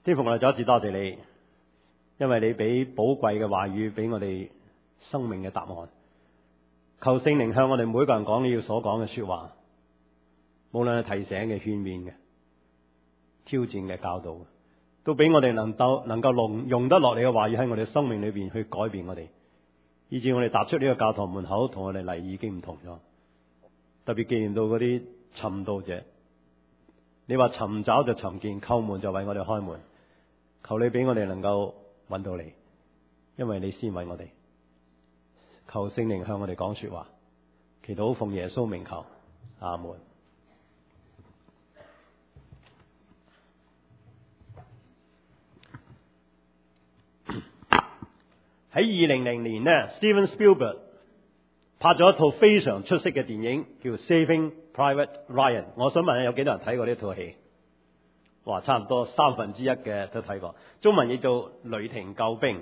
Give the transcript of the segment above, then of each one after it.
天父，我哋再一次多謝你，因為你俾寶貴嘅話語俾我哋生命嘅答案。求聖靈向我哋每個人講你要所講嘅說話，無論係提醒嘅、勸勉嘅、挑戰嘅、教導嘅，都俾我哋能夠用得落你嘅話語喺我哋生命裏邊去改變我哋，以至我哋踏出呢個教堂門口同我哋嚟已經唔同咗。特別紀念到嗰啲尋道者，你話尋找就尋見，叩門就為我哋開門。求你俾我哋能夠揾到你，因為你先揾我哋。求聖靈向我哋講說話，祈禱奉耶穌名求，阿門。喺2000年呢 Steven Spielberg 拍咗一套非常出色嘅電影，叫 Saving Private Ryan。我想問下有幾多人睇過呢套戲？哇，差唔多1/3嘅都睇過。中文譯做雷霆救兵。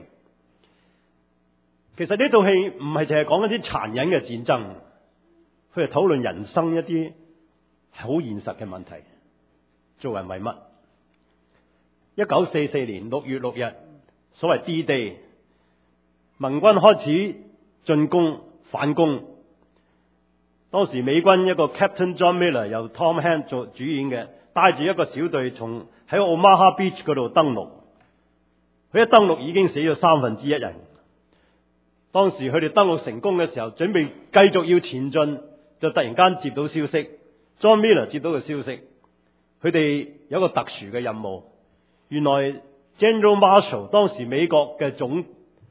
其實呢套戲唔係淨係講一啲殘忍嘅戰爭，佢係討論人生一啲好現實嘅問題。做人為乜？1944年6月6日，所謂 D-Day， 盟軍開始進攻反攻。當時美軍一個 Captain John Miller 由 Tom Hanks 做主演嘅，帶住一個小隊從喺 Omaha Beach 嗰度登陸。佢一登陸已經死咗1/3人。當時佢哋登陸成功嘅時候，準備繼續要前進，就突然間接到消息 ，John Miller 接到個消息，佢哋有一個特殊嘅任務。原來 General Marshall 當時美國嘅總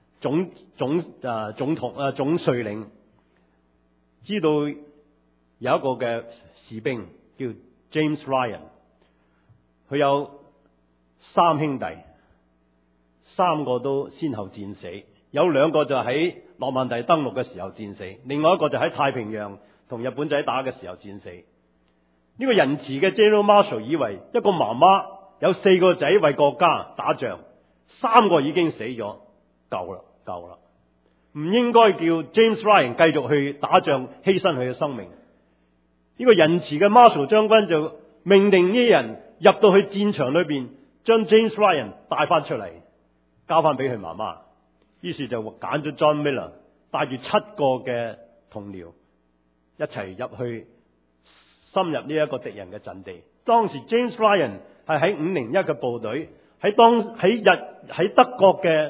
帥領知道有一個嘅士兵叫 James Ryan， 佢有3兄弟，3個都先後戰死。有2個就喺諾曼第登陸嘅時候戰死，另外一個就喺太平洋同日本仔打嘅時候戰死。呢個仁慈嘅 General Marshall 以為一個媽媽有4個仔為國家打仗，3個已經死咗，夠啦，唔應該叫 James Ryan 繼續去打仗，犧牲佢嘅生命。呢個仁慈嘅 Marshall 將軍就命令呢啲人入到去戰場裏邊，將 James Ryan 帶翻出嚟，交翻俾佢媽媽。於是就揀咗 John Miller， 帶住7個嘅同僚一齊入去深入呢一個敵人嘅陣地。當時 James Ryan 係喺501嘅部隊，喺德國嘅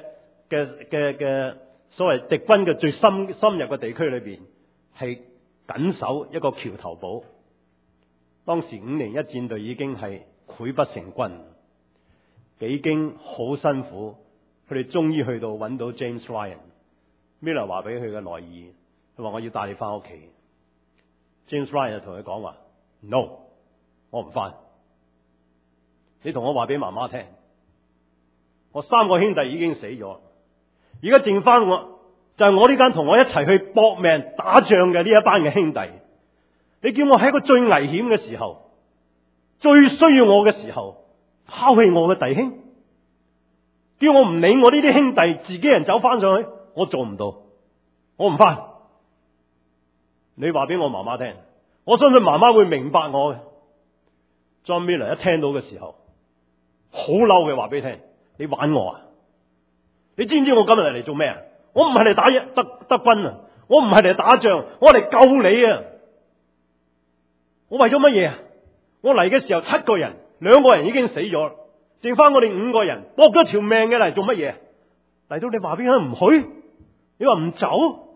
所謂敵軍嘅最深入嘅地區裏邊，係緊守一個橋頭堡。當時501戰隊已經係潰不成軍，幾經好辛苦。佢哋終於去到揾到 James Ryan。Miller 話俾佢嘅來意，佢話我要帶你翻屋企。James Ryan 就同佢講話 ：No， 我唔翻。你同我話俾媽媽聽，我3個兄弟已經死咗，而家剩翻我就係我呢間同我一齊去搏命打仗嘅呢一班嘅兄弟。你叫我喺一個最危險嘅時候、最需要我嘅時候拋棄我嘅弟兄？叫我唔理我呢啲兄弟自己人走翻上去，我做唔到，我唔翻。你話俾我媽媽聽，我相信媽媽會明白我嘅。John Miller 一聽到嘅時候，好嬲嘅話俾你聽，你玩我啊！你知唔知我今日嚟做咩啊？我唔係嚟打德軍啊，我唔係嚟打仗，我嚟救你啊！我為咗乜嘢啊？我嚟嘅時候7個人，2個人已經死咗。剩翻我哋5個人，搏咗條命嘅嚟做乜嘢？嚟到你話俾佢唔去，你話唔走，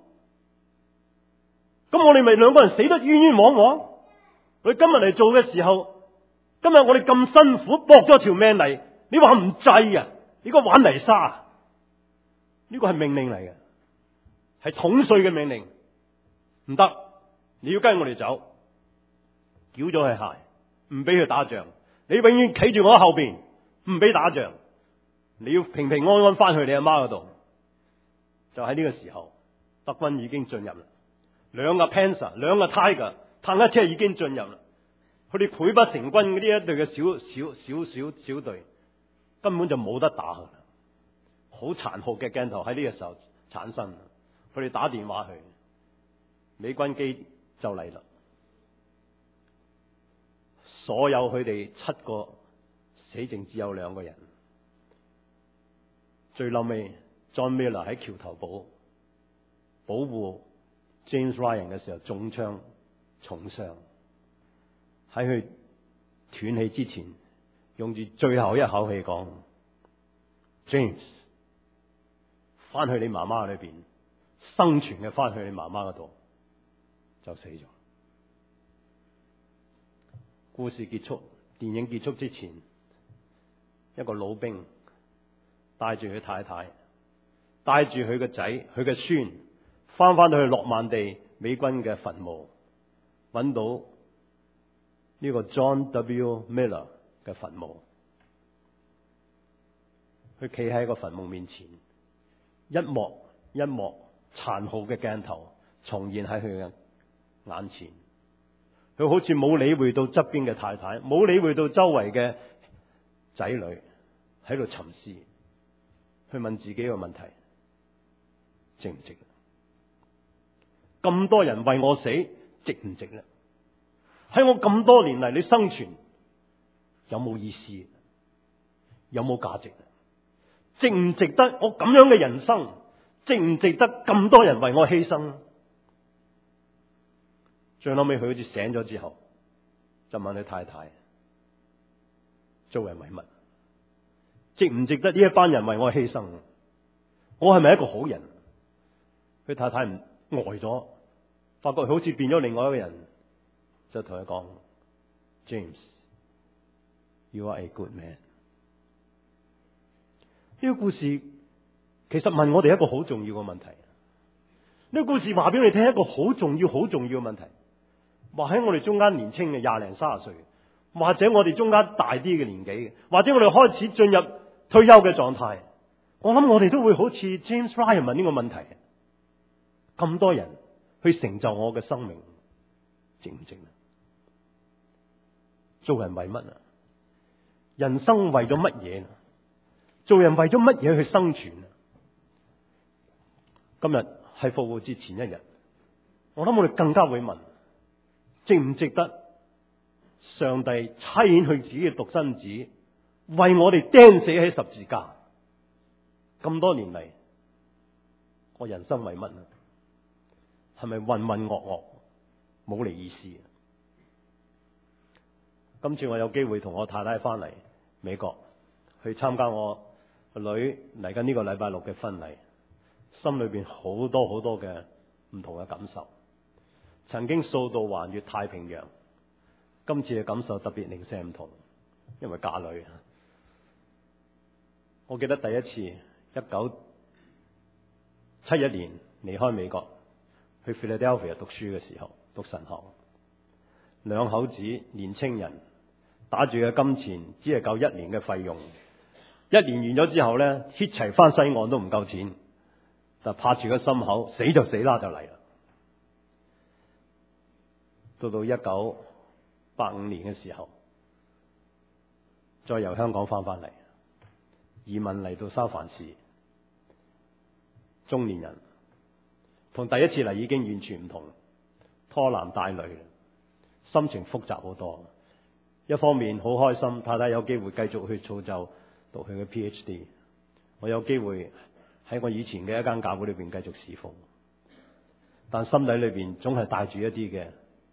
咁我哋咪2個人死得冤冤枉枉。佢今日嚟做嘅時候，今日我哋咁辛苦搏咗條命嚟，你話唔制啊？你個玩泥沙，呢個係命令嚟嘅，係統帥嘅命令，唔得，你要跟我哋走，繳咗佢鞋，唔俾佢打仗，你永遠企住我喺後邊。唔俾打仗，你要平平安安翻去你阿媽嗰度。就喺呢個時候，德軍已經進入啦，2個 Panzer， 2個 Tiger， 坦克車已經進入啦。佢哋潰不成軍呢一隊嘅小隊，根本就冇得打噶啦。好殘酷嘅鏡頭喺呢個時候產生。佢哋打電話去，美軍機就嚟啦。所有佢哋7個死剩只有2個人， 最後尾 John Miller 喺橋頭堡保護 James Ryan 嘅時候中槍重傷，喺佢斷氣之前，用住最後一口氣講 James 翻去你媽媽裏邊，生存嘅翻去你媽媽嗰度，就死咗。故事結束，電影結束之前，一個老兵帶住佢太太，帶住佢個仔、佢嘅孫，翻到去諾曼第美軍嘅墳墓，揾到呢個 John W. Miller 嘅墳墓。佢企喺個墳墓面前，一幕一幕殘酷嘅鏡頭重現喺佢嘅眼前。佢好似冇理會到側邊嘅太太，冇理會到周圍嘅仔女，喺度沉思，去問自己個問題：值唔值？咁多人為我死，值唔值咧？喺我咁多年嚟，你生存有冇意思？有冇價值？值唔值得我咁樣嘅人生？值唔值得咁多人為我犧牲？最後尾佢好似醒咗之後，就問佢太太：做人為乜？值唔值得呢一班人為我犧牲？我係咪一個好人？佢太太唔呆咗，發覺佢好似變咗另外一個人，就同佢講：James, you are a good man。呢個故事其實問我哋一個好重要嘅問題。呢個故事話俾你聽一個好重要、好重要嘅問題。話喺我哋中間年青嘅20、30歲，或者我哋中間大啲嘅年紀，或者我哋開始進入退休嘅狀態，我諗我哋都會好似 James Ryan 問呢個問題：咁多人去成就我嘅生命，值唔值啊？做人為乜啊？人生為咗乜嘢？做人為咗乜嘢去生存啊？今日係復活節前一日，我諗我哋更加會問：值唔值得上帝差遣佢自己嘅獨生子為我哋釘死喺十字架？咁多年嚟，我人生為乜啊？係咪渾渾噩噩冇嚟意思？今次我有機會同我太太翻嚟美國去參加我個女嚟緊呢個禮拜六嘅婚禮，心裏邊好多好多嘅唔同嘅感受。曾經數度環越太平洋，今次嘅感受特別零舍唔同，因為嫁女。我記得第一次1971年離開美國去 Philadelphia 讀書嘅時候，讀神學，兩口子年青人打住嘅金錢只係夠1年嘅費用，1年完咗之後咧，貼齊翻西岸都唔夠錢，但拍住個心口，死就死啦，就嚟啦。到1985年嘅時候，再由香港翻嚟，移民嚟到三藩市，中年人同第一次嚟已經完全唔同，拖男帶女，心情複雜好多。一方面好開心，太太有機會繼續去造就讀佢嘅 PhD， 我有機會喺我以前嘅一間教會裏邊繼續侍奉，但心底裏邊總係帶住一啲嘅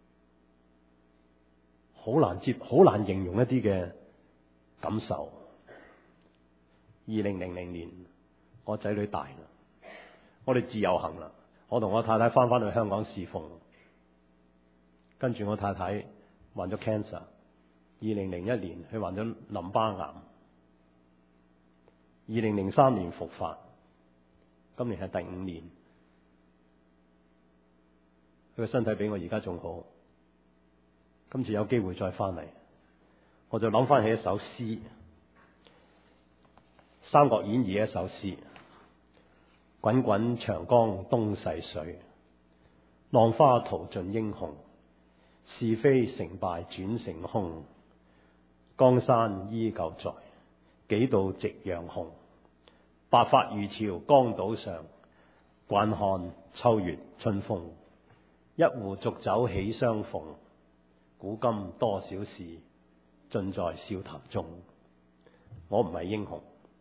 好難形容一啲嘅感受。2000年，我仔女大啦，我哋自由行啦，我同我太太翻去香港侍奉，跟住我太太患咗 cancer。2001年佢患咗淋巴癌，2003年復發，今年係第5年，佢個身體比我而家仲好。今次有機會再翻嚟，我就諗翻起一首詩，《三國演義》一首詩：滾滾長江東逝水，浪花淘盡英雄。是非成敗轉成空，江山依舊在，幾度夕陽紅。白髮漁樵江島上，慣看秋月春風。一壺濁酒喜相逢，古今多少事，盡在笑談中。我唔係英雄，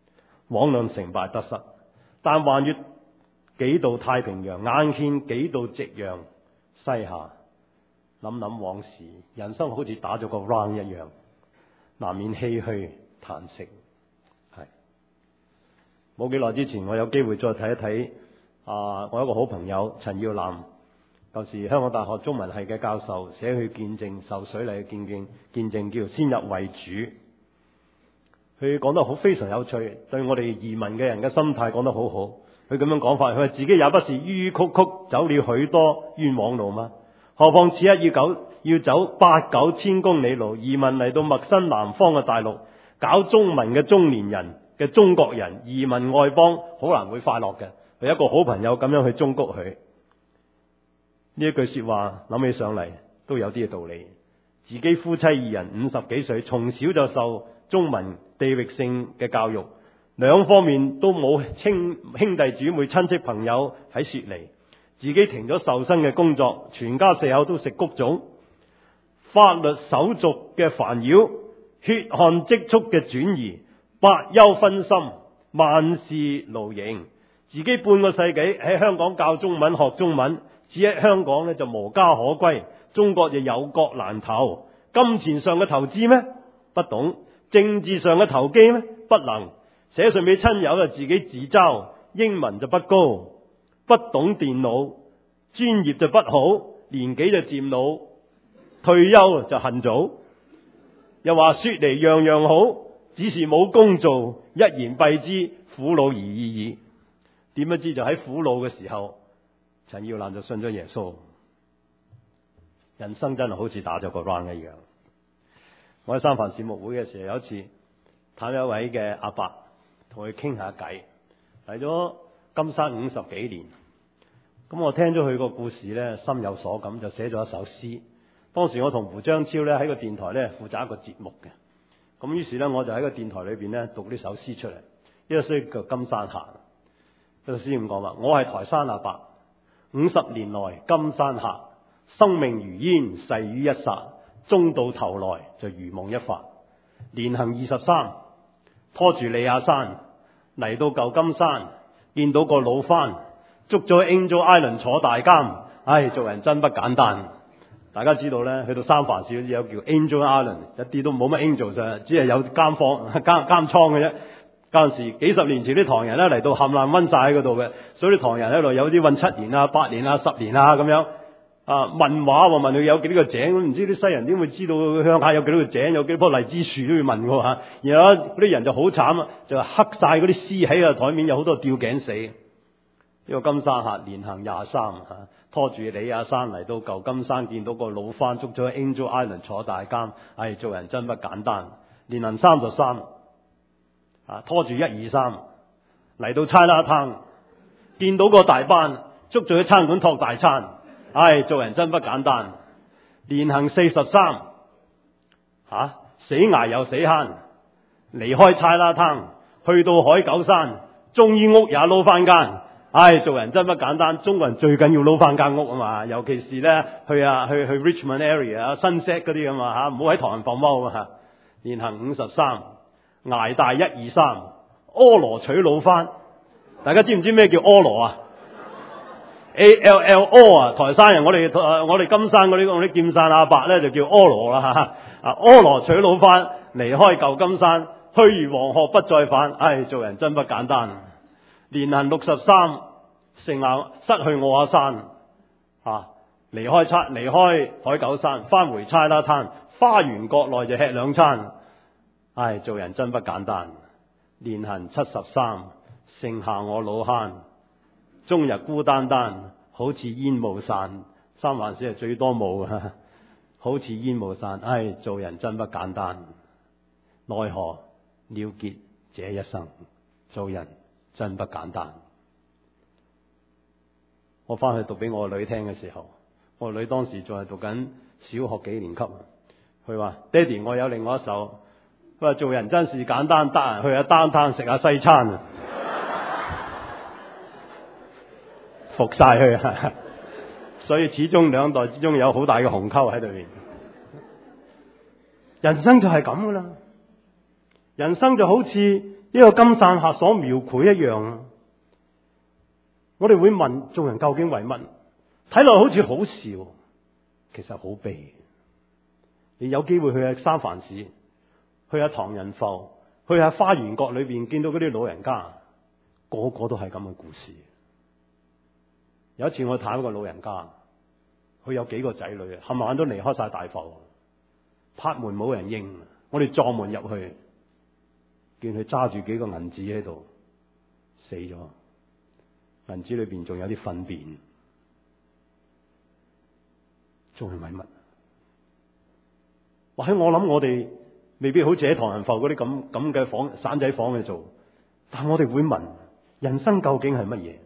枉論成敗得失。但橫越幾度太平洋，眼見幾度夕陽西下，諗諗往事，人生好似打咗個 round 一樣，難免唏噓嘆息。係冇幾耐之前，我有機會再睇一睇我一個好朋友陳耀南，舊時香港大學中文系嘅教授，寫去見證受水禮嘅見證叫先入為主。佢講得好非常有趣，對我哋移民嘅人嘅心態講得好好。佢咁樣講法，佢話自己也不是迂迂曲曲走了許多冤枉路嗎？何況此一要走8、9千公里路，移民嚟到陌生南方嘅大陸，搞中文嘅中年人嘅中國人移民外邦，好難會快樂嘅。佢一個好朋友咁樣去忠告佢，呢一句說話諗起上嚟都有啲嘅道理。自己夫妻二人50幾歲，從小就受中文地域性嘅教育，兩方面都冇兄弟姊妹親戚朋友喺雪梨，自己停咗受薪嘅工作，全家4口都食谷種，法律手續嘅煩擾，血汗積蓄嘅轉移，百憂分心，萬事勞形。自己半個世紀喺香港教中文學中文，只喺香港呢就無家可歸，中國就有國難投。金錢上嘅投資咩？不懂。政治上嘅投機咩？不能。寫信俾親友就自己自嘲，英文就不高，不懂電腦，專業就不好，年紀就漸老，退休就恨早。又話雪梨樣樣好，只是冇工做，一言蔽之，苦惱而已矣。點不知就喺苦惱嘅時候，陳耀南就信咗耶穌。人生真係好似打咗個 round 一樣。我喺三藩市牧會嘅時候，有一次探一位嘅阿伯，同佢傾下偈，嚟咗金山50幾年。咁我聽咗佢個故事呢，心有所感，就寫咗一首詩。當時我同胡張超呢喺個電台呢負責一個節目嘅，咁於是呢，我就喺個電台裏邊呢讀呢首詩出嚟。呢個詩叫《金山下》。呢個詩咁講話：我係台山阿伯，50年來金山下，生命如煙，逝於一剎，終到頭來就如夢一發。連行23，拖住李亞山嚟到舊金山，見到個老番捉咗 Angel Island 坐大監。唉，做人真不簡單。大家知道呢，去到三藩市有叫 Angel Island， 一啲都冇乜 angel 啫，只係有監倉嘅啫。嗰陣時幾十年前啲唐人咧嚟到冚唪唥溫晒喺嗰度嘅，所以啲唐人喺度有啲韞7年啊、8年啊、10年啊咁樣。問話問佢有幾多個井，唔知啲西人點會知道鄉下有幾多個井，有幾多棵荔枝樹都要問嘅嚇。然後嗰啲人就好慘啊，就黑晒嗰啲屍喺個台面，有好多吊頸死。呢個金山下連行23，拖住李亞山嚟到舊金山，見到個老番捉咗 Angel Island 坐大監。唉，做人真不簡單。連行33。拖住123嚟到 Chinatown， 見到個大班捉住喺餐館托大餐。唉，做人真不簡單。連行43，死捱又死慳，離開 Chinatown， 去到海九山，終於屋也撈翻間。唉，做人真不簡單。中國人最緊要撈翻間屋啊嘛，尤其是咧去 Richmond area、Sunset 嗰啲咁啊，唔好喺唐人房踎啊。連行53。捱大123，阿羅娶老番。大家知唔知咩叫阿羅啊？ ALLO 啊，台山人，我哋金山嗰啲劍山阿伯咧就叫阿羅啦。阿羅娶老番，離開舊金山，去如黃鶴不再返。唉，做人真不簡單。連行63，成行失去我阿山。離開海九山，翻回差啦灘，花園國內就吃2餐。唉，做人真不簡單。連行73，剩下我老慳，終日孤單單，好似煙霧散。三藩市係最多霧嘅，好似煙霧散。唉，做人真不簡單，奈何了結這一生，做人真不簡單。我翻去讀俾我個女聽嘅時候，我個女當時仲係讀緊小學幾年級，佢話：爹哋，我有另外一首。佢話做人真是簡單，得閒去下downtown食下西餐啊，服晒佢啊！所以始終兩代之中有好大嘅鴻溝喺裏面。人生就係咁噶啦， 人生就好似呢個金散客所描繪一樣。我哋會問做人究竟為乜？睇落好似好笑，其實好悲。你有機會去下三藩市，去下唐人埠，去下花園國裏邊，見到嗰啲老人家，個個都係咁嘅故事。有一次我探一個老人家，佢有幾個仔女，冚唪唥都離開晒大埠，拍門冇人應，我哋撞門入去，見佢揸住幾個銀紙喺度，死咗。銀紙裏邊仲有啲糞便，仲係為乜？或者我諗我哋未必好似喺唐人埠嗰啲咁嘅房散仔房去做，但係我哋會問：人生究竟係乜嘢？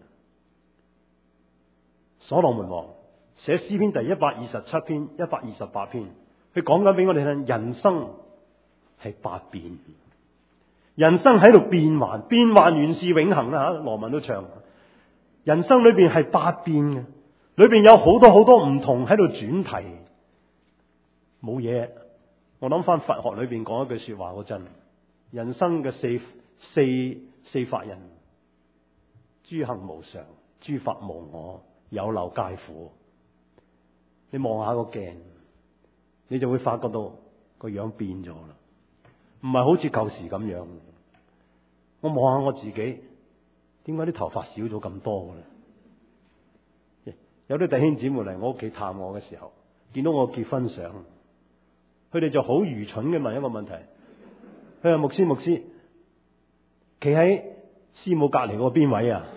所羅門王寫詩篇第127篇、128篇，佢講緊俾我哋聽，人生係百變，人生喺度變幻，變幻原是永恆啦吓，羅文都唱。人生裏邊係百變嘅，裏邊有好多好多唔同喺度轉題，冇嘢。我諗翻佛學裏邊講一句說話好真，人生嘅四法印：諸行無常，諸法無我，有漏皆苦。你望下個鏡，你就會發覺到個樣變咗啦，唔係好似舊時咁樣。我望下我自己，點解啲頭髮少咗咁多嘅咧？有啲弟兄姊妹嚟我屋企探我嘅時候，見到我結婚相，佢哋就好愚蠢嘅問一個問題：佢話牧師，企喺師母隔籬嗰個邊位啊？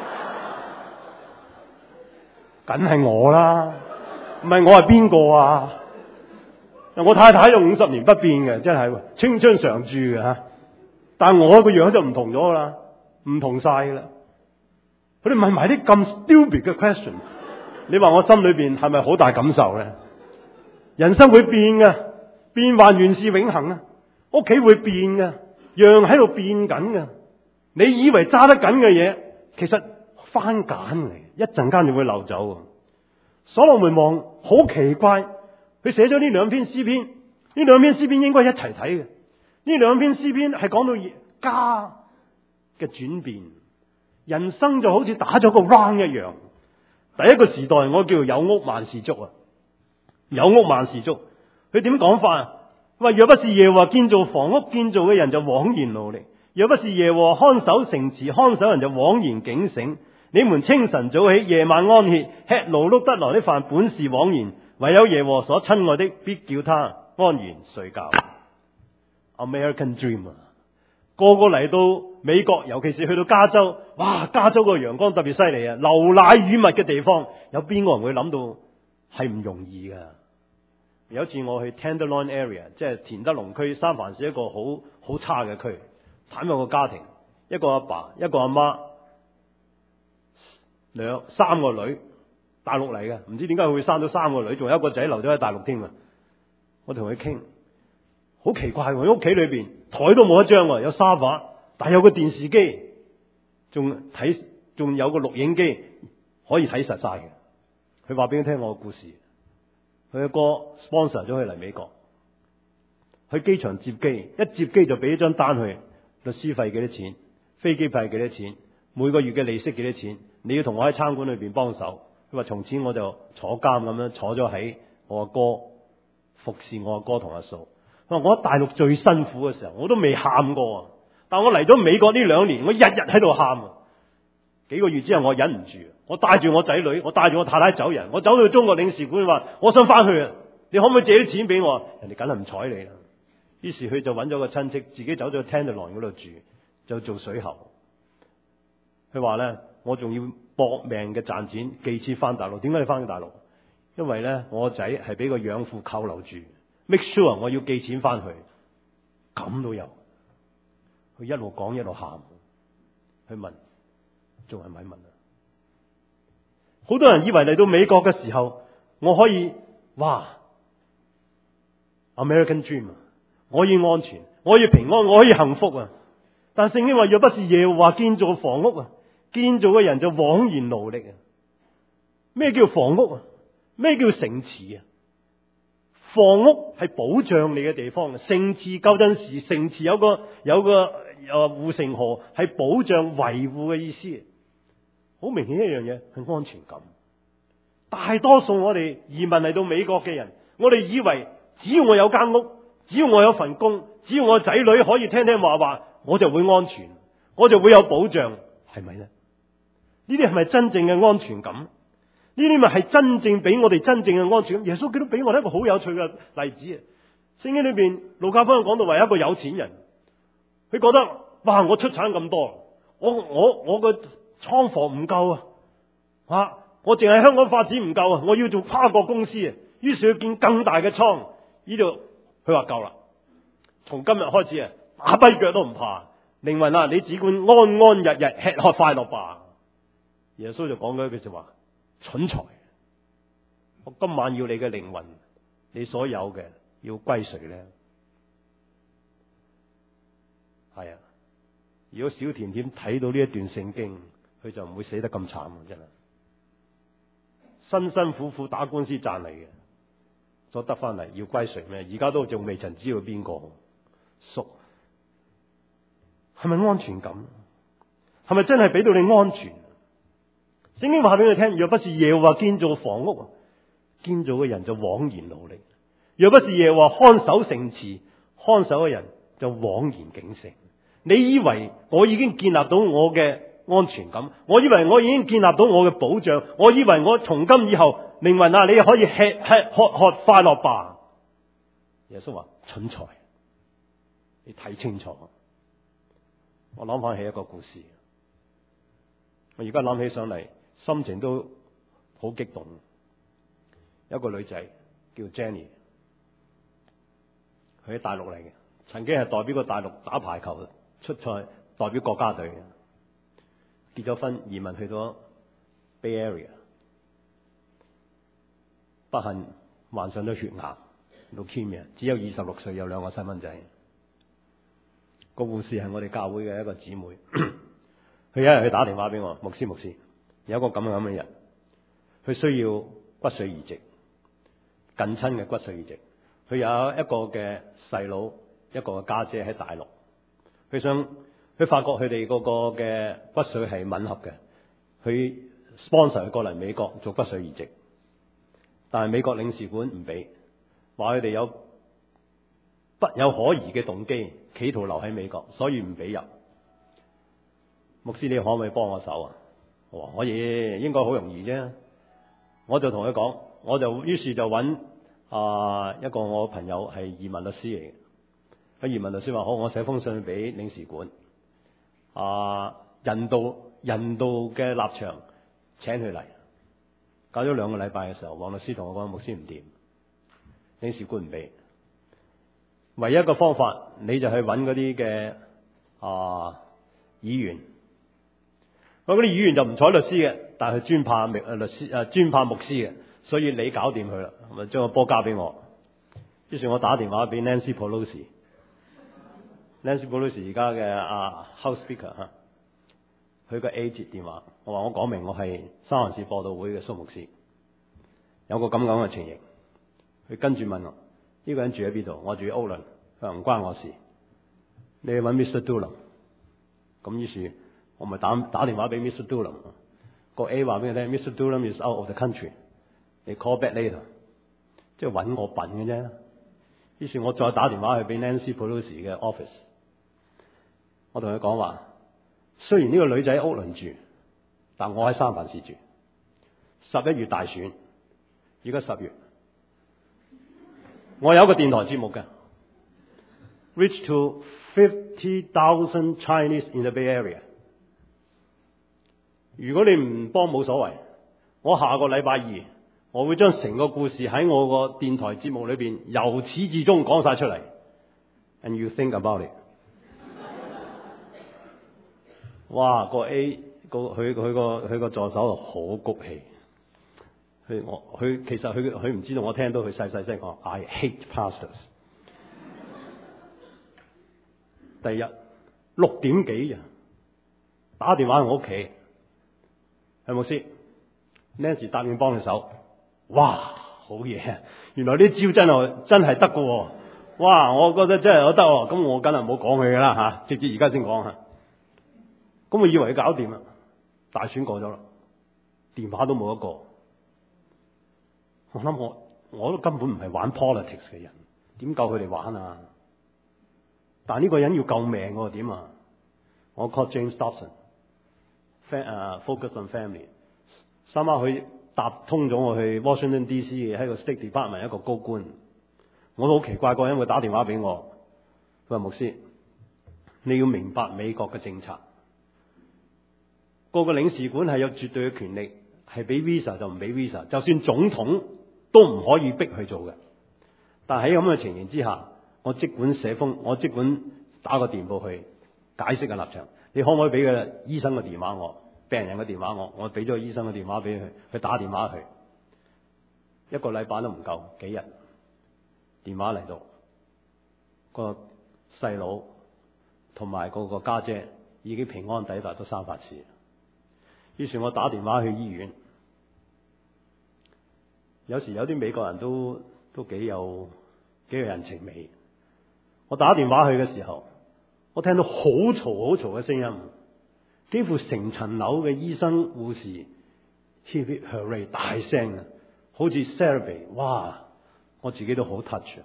梗係我啦，唔係我係邊個啊？我太太就50年不變嘅，真係青春常駐嘅吓。但係我個樣就唔同咗啦，唔同晒噶啦。佢哋問埋啲咁 stupid 嘅 question， 你話我心裏邊係咪好大感受咧？人生會變嘅，變幻原是永恆啊！屋企會變嘅，樣喺度變緊嘅。你以為揸得緊嘅嘢，其實番梘嚟，一陣間就會漏走。所羅門王好奇怪，佢寫咗呢兩篇詩篇，呢兩篇詩篇應該一齊睇嘅。呢兩篇詩篇係講到家嘅轉變，人生就好似打咗個 round 一樣。第一個時代我叫做有屋萬事足啊，有屋萬事足。佢點講法啊？話若不是耶和華建造房屋，建造嘅人就枉然勞力；若不是耶和華看守城池，看守人就枉然警醒。你們清晨早起，夜晚安歇，吃勞碌得來的飯，本是枉然。唯有耶和華所親愛的，必叫他安然睡覺。American Dream 啊！個個嚟到美國，尤其是去到加州，哇！加州個陽光特別犀利啊，流奶與蜜嘅地方，有邊個人會諗到係唔容易噶？有一次我去 Tenderloin Area， 即係田德隆區，三藩市一個好差嘅區，探有個家庭，一個阿爸，一個阿媽，3個女，大陸嚟嘅，唔知點解佢會生咗3個女，仲有一個仔留咗喺大陸添啊！我同佢傾。好奇怪喎！喺屋企裏邊台都冇一張，有沙發，但係有個電視機，仲有個錄影機，可以睇實晒嘅。佢話俾我聽我個故事，佢嘅哥 sponsor 咗佢嚟美國，去機場接機，一接機就俾一張單去，律師費幾多錢，飛機費幾多錢，每個月嘅利息幾多錢，你要同我喺餐館裏邊幫手。佢話從此我就坐監咁樣坐咗喺我阿哥服侍我阿哥同阿嫂。我喺大陸最辛苦嘅時候，我都未喊過啊！但我嚟咗美國呢2年，我日日喺度喊啊！幾個月之後，我忍唔住，我帶住我仔女，我帶住我太太走人，我走到中國領事館話：我想翻去啊！你可唔可以借啲錢俾我？人哋梗係唔睬你啦。於是佢就揾咗個親戚，自己走咗去 Tenderloin 嗰度住，就做水喉。佢話咧：我仲要搏命嘅賺錢，寄錢翻大陸。點解你翻去大陸？因為咧，我個仔係俾個養父扣留住。Make sure 我要寄錢翻去，咁都有。佢一路講一路喊，佢問，仲係咪問啊？好多人以為嚟到美國嘅時候，我可以哇 American Dream 啊，我要安全，我要平安，我可以幸福啊！但聖經話，若不是耶和華建造房屋啊，建造嘅人就枉然勞力啊！咩叫房屋啊？咩叫城池啊？ 房屋係保障你嘅地方，聖祠舊陣時聖祠有個護城河係保障維護嘅意思。好明顯一樣嘢係安全感。大多數我哋移民嚟到美國嘅人，我哋以為只要我有間屋，只要我有份工，只要我仔女可以聽聽話話，我就會安全，我就會有保障，係咪呢？呢啲係咪真正嘅安全感？呢啲咪係真正俾我哋真正嘅安全感？耶穌基督俾我哋一個好有趣嘅例子啊！聖經裏邊路加福音講到話一個有錢人，佢覺得哇，我出產咁多，我個倉房唔夠啊！我淨係香港發展唔夠啊！我要做跨國公司啊！於是佢建更大嘅倉。呢度佢話夠啦，從今日開始啊，打跛腳都唔怕。靈魂啊，你只管安安日日吃喝快樂吧。耶穌就講咗一句說話：蠢材！我今晚要你嘅靈魂，你所有嘅要歸誰呢？係啊，如果小甜甜睇到呢一段聖經，佢就唔會死得咁慘，真係。辛辛苦苦打官司賺嚟嘅，所得翻嚟要歸誰咩？而家都仲未曾知道邊個屬，係咪安全感？係咪真係俾到你安全？聖經話俾你聽，若不是耶和華建造房屋，建造嘅人就枉然努力；若不是耶和華看守城池，看守嘅人就枉然警醒。你以為我已經建立到我嘅安全感，我以為我已經建立到我嘅保障，我以為我從今以後靈魂啊，你可以吃吃喝喝快樂吧。耶穌話蠢材，你睇清楚。我諗翻起一個故事，我而家諗起上嚟，心情都好激動。有一個女仔叫 Jenny， 佢喺大陸嚟嘅，曾經係代表過大陸打排球出賽，代表國家隊嘅。結咗婚，移民去咗 Bay Area， 不幸患上咗血癌 leukemia， 只有26歲，有2個細蚊仔。個護士係我哋教會嘅一個姊妹，佢有一日去打電話俾我，牧師，有一個咁嘅人，佢需要骨髓移植，近親嘅骨髓移植。佢有一個嘅細佬，一個家姐喺大陸，佢發覺佢哋嗰個嘅骨髓係吻合嘅，佢 sponsor 佢過嚟美國做骨髓移植，但係美國領事館唔俾，話佢哋有不有可疑嘅動機，企圖留喺美國，所以唔俾入。牧師，你可唔可以幫我手啊？我話可以，應該好容易啫。我就同佢講，於是就揾一個我朋友係移民律師嚟嘅，個移民律師話好，我寫封信俾領事館。人道嘅立場，請佢嚟。搞咗2個禮拜嘅時候，黃律師同我講，牧師唔掂，領事館唔俾。唯一一個方法，你就去揾嗰啲嘅議員。嗰啲議員就唔睬律師嘅，但係佢專怕專怕牧師嘅，所以你搞掂佢啦，咪將個波交俾我。於是我打電話俾 Nancy Pelosi。Nancy Pelosi 而家嘅House Speaker 嚇，佢個 A 接電話，我話我講明我係三藩市播道會嘅蘇牧師，有個咁嘅情形，佢跟住問我呢個人住喺邊度？我住喺奧倫，佢話唔關我事，你去揾 Mr. Doolan。咁於是我咪打電話俾 Mr. Doolan， 個 A 話俾佢聽 Mr. Doolan is out of the country， 你 call back later， 即係揾我笨嘅啫。於是我再打電話去俾 Nancy Pelosi 嘅 office。我同佢講話，雖然呢個女仔喺屋倫住，但我喺三藩市住。11月大選，而家10月，我有一個電台節目嘅 ，reach to 50,000 Chinese in the Bay Area。如果你唔幫冇所謂，我下個禮拜2，我會將成個故事喺我個電台節目裏邊由始至終講晒出嚟。And you think about it。哇！個 A 佢個助手好谷氣，佢其實佢唔知道，我聽到佢細聲講 I hate pastors。第日6點幾啊，打電話去我屋企，係牧師 Nancy 答應幫你手，哇！ 好嘢！原來啲招真係得㗎喎！哇！我覺得真係得喎，咁我梗係冇講佢㗎啦嚇，直至而家先講嚇。咁我以為佢搞掂啦，大選過咗啦，電話都冇一個。我諗我都根本唔係玩 politics 嘅人，點夠佢哋玩啊？但係呢個人要救命喎，點啊？我 call James Dobson，focus on family。三晚佢搭通咗我去 Washington DC 嘅喺個 State Department 一個高官，我都好奇怪，個人會打電話俾我，佢話牧師，你要明白美國嘅政策，個領事館係有絕對嘅權力，係俾 visa 就唔俾 visa， 就算總統都唔可以逼佢做嘅。但喺咁嘅情形之下，我即管寫封，我即管打個電報去解釋嘅立場。你可唔可以俾個醫生嘅電話我，病人嘅電話我俾咗個醫生嘅電話俾佢，佢打電話去，一個禮拜都唔夠，幾日電話嚟到，個細佬同埋個家姐已經平安抵達到三藩市。於是我打電話去醫院。有時有啲美國人都幾有人情味。我打電話去嘅時候，我聽到好嘈嘅聲音，幾乎成層樓嘅醫生護士 hip hooray 大聲啊，好似 celebrate， 哇！我自己都好 touch 啊。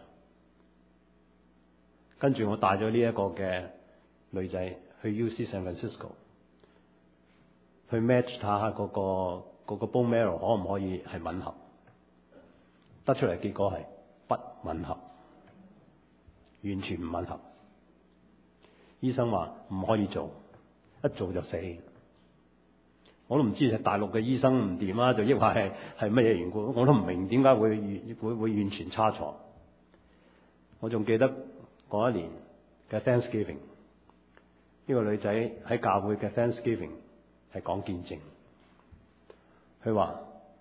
跟住我帶咗呢一個嘅女仔去 UC San Francisco， 去 match 睇下嗰個 bone marrow 可唔可以係吻合，得出嚟結果係不吻合，完全唔吻合。醫生話唔可以做，一做就死。我都唔知係大陸嘅醫生唔掂啊，就抑或係乜嘢緣故，我都唔明點解會完全差錯。我仲記得嗰一年嘅 Thanksgiving， 呢個女仔喺教會嘅 Thanksgiving 係講見證，佢話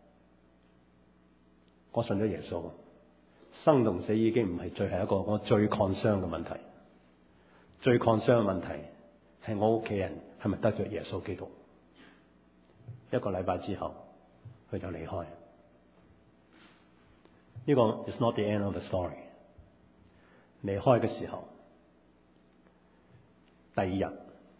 我信咗耶穌，生同死已經唔係係一個我最 concern 嘅問題，最 concern 嘅問題係我屋企人係咪得咗耶穌基督。一個禮拜之後，佢就離開。呢個 is not the end of the story。離開嘅時候，第二日，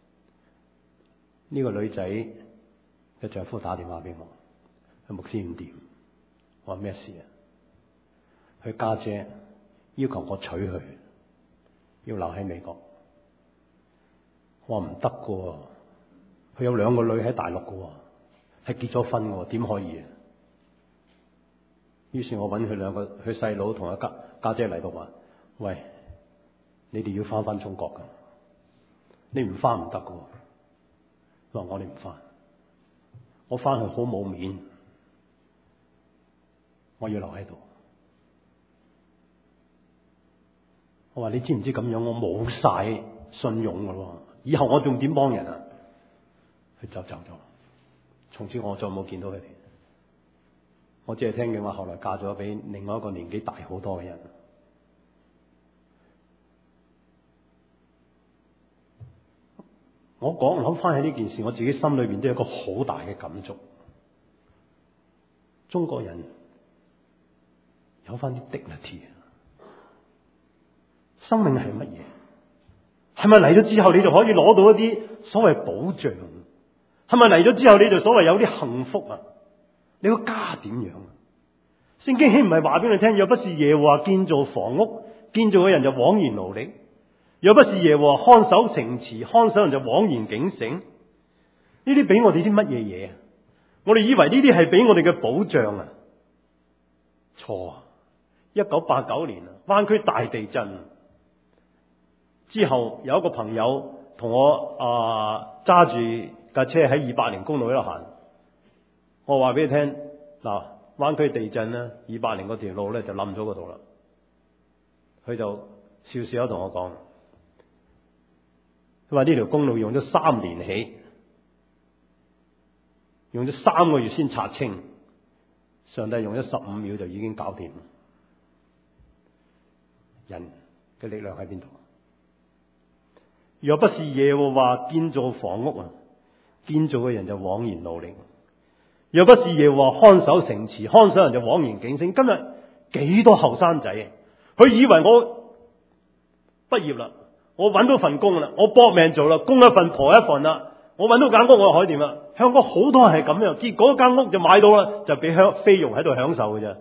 呢個女仔嘅丈夫打電話俾我，佢牧師唔掂。我話咩事啊？佢家姐要求我娶佢，要留喺美國。我話唔得㗎，佢有2個女喺大陸㗎，係結咗婚㗎，點可以啊？於是我揾佢細佬同佢家姐嚟到話：喂，你哋要翻中國㗎，你唔翻唔得㗎。佢話我哋唔翻，我翻去好冇面，我要留喺度。我話你知唔知咁樣我冇晒信用㗎咯？以後我仲點幫人啊？佢就走咗，從此我再冇見到佢哋。我只係聽見話後來嫁咗俾另外一個年紀大好多嘅人。我諗翻起呢件事，我自己心裏邊都有一個好大嘅感觸。中國人有翻啲 dignity， 生命係乜嘢？係咪嚟咗之後你就可以攞到一啲所謂保障？係咪嚟咗之後你就所謂有啲幸福啊？你個家點樣啊？聖經豈唔係話俾你聽？若不是耶和華建造房屋，建造嘅人就枉然勞力；若不是耶和華看守城池，看守人就枉然警醒。呢啲俾我哋啲乜嘢嘢啊？我哋以為呢啲係俾我哋嘅保障啊？錯啊！1989年啊，灣區大地震之後，有一個朋友同我揸住架車喺200公路喺度行。我話俾你聽，嗱，灣區地震咧，200嗰條路咧就冧咗嗰度啦。佢就笑笑同我講，佢話呢條公路用咗3年起，用咗3個月先拆清，上帝用咗15秒就已經搞掂。人嘅力量喺邊度？若不是耶和華建造房屋啊，建造嘅人就枉然勞力；若不是耶和華看守城池，看守人就枉然警醒。今日幾多後生仔，佢以為我畢業啦，我揾到份工啦，我搏命做啦，供一份婆一份啦，我揾到間屋我就可以點啦。香港好多人係咁樣，結果間屋就買到啦，就俾菲傭喺度享受嘅啫，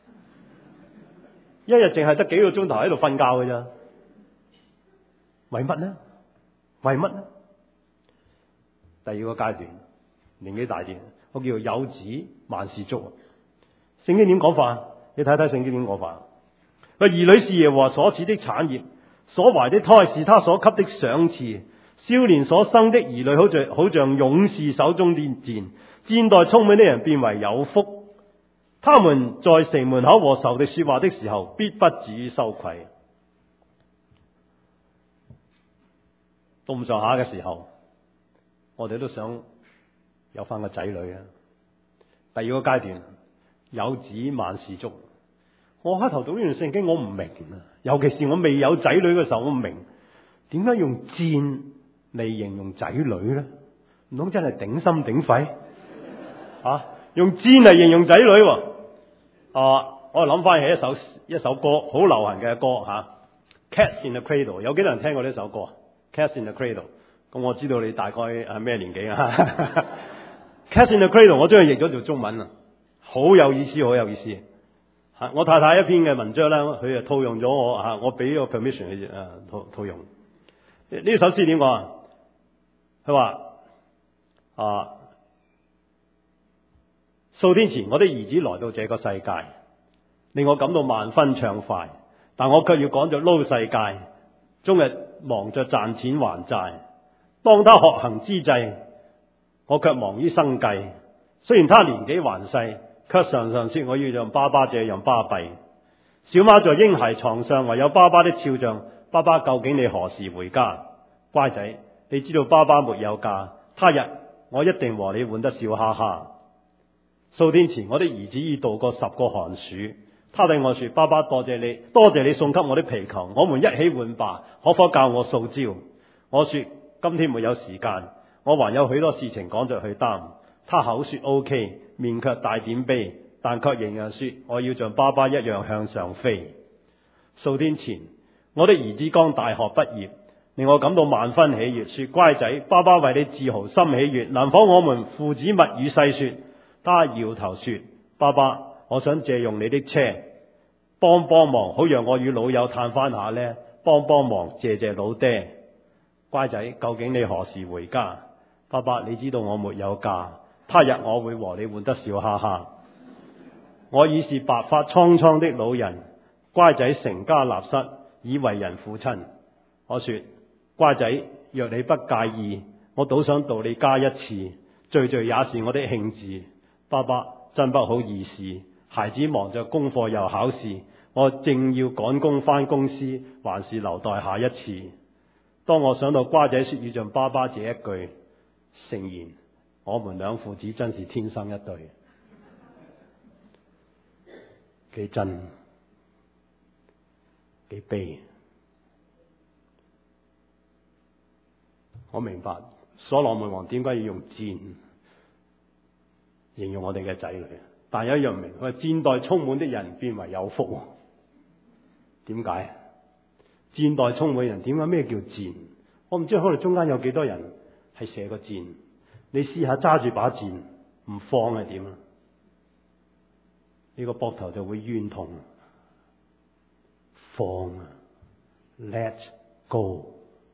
一日淨係得幾個鐘頭喺度瞓覺嘅啫，為乜呢？為乜呢？第二個階段，年紀大啲，我叫做有子萬事足。聖經點講法？你睇睇聖經點講法。佢兒女是耶和華所賜的產業，所懷的胎是他所給的賞賜。少年所生的兒女好像勇士手中的箭，箭袋充滿的人變為有福。他們在城門口和仇敵說話的時候，必不至於羞愧。到咁上下嘅時候，我哋都想有翻個仔女啊。第二個階段，有子萬事足。我開頭讀呢段聖經，我唔明啊，尤其是我未有仔女嘅時候，我唔明點解用箭嚟形容仔女咧？唔通真係頂心頂肺啊？用箭嚟形容仔女喎？我諗翻起一首歌，好流行嘅歌吓，Cats in the Cradle， 有幾多人聽過呢首歌？Cats in the Cradle， 咁我知道你大概係咩年紀啊？Cats in the Cradle， 我將佢譯咗做中文啊，好有意思，好有意思。我太太一篇嘅文章咧，佢就套用咗我俾個 permission 去套用。呢首詩點講啊？佢話數天前，我的兒子來到這個世界，令我感到萬分暢快，但我卻要趕着撈世界，終日忙着賺錢還債。當他學行之際，我卻忙於生計。雖然他年紀還細，卻常常說我要像爸爸這樣巴閉。小貓在嬰孩床上，唯有爸爸的肖像。爸爸，究竟你何時回家？乖仔，你知道爸爸沒有假，他日我一定和你玩得笑哈哈。數天前，我的兒子已度過10個寒暑，他對我說：爸爸，多謝你送給我的皮球，我們一起玩吧，可否教我掃招？我說：今天沒有時間，我還有許多事情趕着去擔。他口說 OK， 面卻帶點悲，但卻仍然說我要像爸爸一樣向上飛。數天前，我的兒子剛大學畢業，令我感到萬分喜悅，說：乖仔，爸爸為你自豪心喜悅，能否我們父子密語細說？他搖頭說：爸爸，我想借用你的車，幫忙，好讓我與老友嘆翻下呢。幫忙，謝老爹。乖仔，究竟你何時回家？爸爸，你知道我沒有假，他日我會和你玩得笑哈哈。我已是白髮蒼蒼的老人，乖仔成家立室，已為人父親。我說：乖仔，若你不介意，我倒想到你家一次，聚聚也是我的興致。爸爸，真不好意思，孩子忙着功課又考試，我正要趕工返公司，還是留待下一次。當我想到乖仔說要像爸爸這一句，誠然，我們兩父子真是天生一對。幾真，幾悲。我明白所羅門王點解要用箭形容我哋嘅仔女，但有一樣明，佢話箭袋充滿的人變為有福。點解？箭袋充滿人，點解？咩叫箭？我唔知可能中間有幾多人係射個箭。你試下揸住把箭唔放係點啊？呢個膊頭就會冤痛。放啊 ，Let go。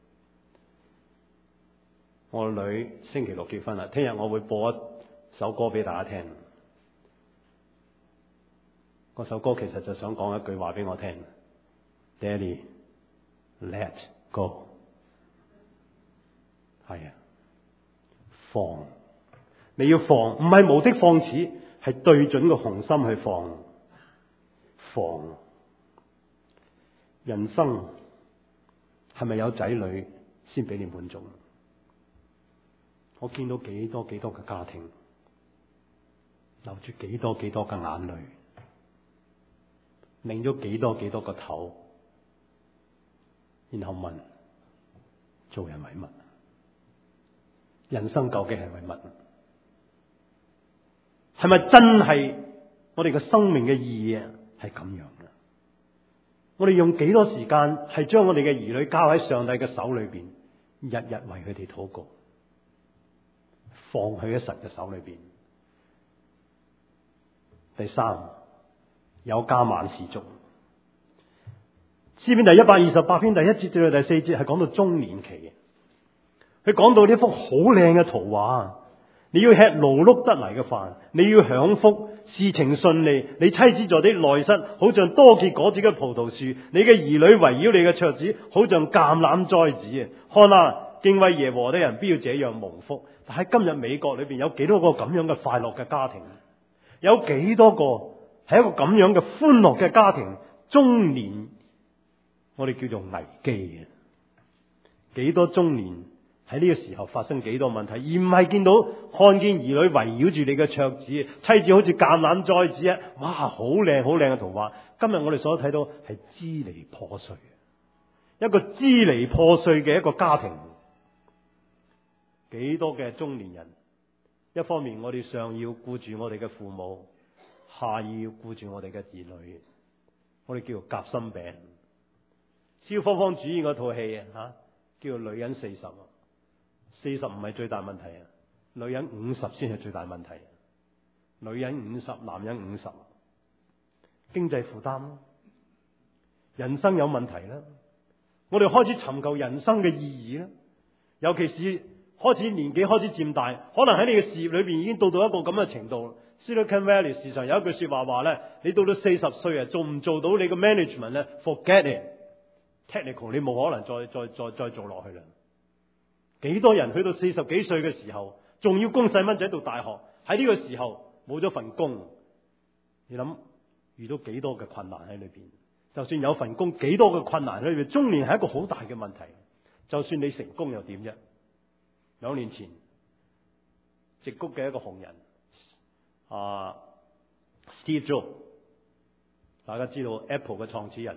我女星期六結婚啦，聽日我會播一首歌俾大家聽。嗰首歌其實就想講一句話俾我聽 ：Daddy, let go。係啊，放。你要放，唔係無的放矢，係對準個紅心去放。放。人生係咪有仔女先俾你滿足？我見到幾多嘅家庭流住幾多嘅眼淚，擰咗幾多個頭，然後問：做人為乜？人生究竟係為乜？係咪真係我哋嘅生命嘅意義係咁樣？ 我哋用幾多時間係將我哋嘅兒女交喺上帝嘅手裏邊，日日為佢哋禱告，放佢喺神嘅手裏邊。第三，有加萬事足。詩篇第128篇第1節至到第4節係講到中年期嘅，佢講到呢幅好靚嘅圖畫。你要吃勞碌得嚟嘅飯，你要享福，事情順利，你妻子在的內室，好像多結果子嘅葡萄樹，你嘅兒女圍繞你嘅桌子，好像橄欖栽子。看啊，敬畏耶和華的人必要這樣蒙福。但喺今日美國裏邊有幾多個咁樣嘅快樂嘅家庭？有幾多個係一個咁樣嘅歡樂嘅家庭？中年我哋叫做危機嘅，幾多中年喺呢個時候發生幾多問題，而唔係看見兒女圍繞住你嘅桌子，妻子好似橄欖栽子啊！哇，好靚好靚嘅圖畫。今日我哋所睇到係支離破碎，一個支離破碎嘅一個家庭。幾多嘅中年人，一方面我哋上要顧住我哋嘅父母，下要顧住我哋嘅兒女，我哋叫做夾心餅。蕭芳芳主演嗰套戲啊，叫做女人40。40唔係最大問題啊，女人50先係最大問題。女人50，男人50，經濟負擔啦，人生有問題啦。我哋開始尋求人生嘅意義啦，尤其是開始年紀開始漸大，可能喺你嘅事業裏邊已經到一個咁嘅程度。Silicon Valley 時常有一句說話咧，你到40歲啊，做唔做到你嘅 management 咧 ？Forget it，technical 你冇可能再做落去啦。幾多人去到40幾歲嘅時候，仲要供細蚊仔讀大學？喺呢個時候冇咗份工，你諗遇到幾多嘅困難喺裏邊？就算有份工，幾多嘅困難喺裏邊？中年係一個好大嘅問題。就算你成功又點啫？2年前，矽谷嘅一個紅人Steve Jobs， 大家知道 Apple 嘅創始人，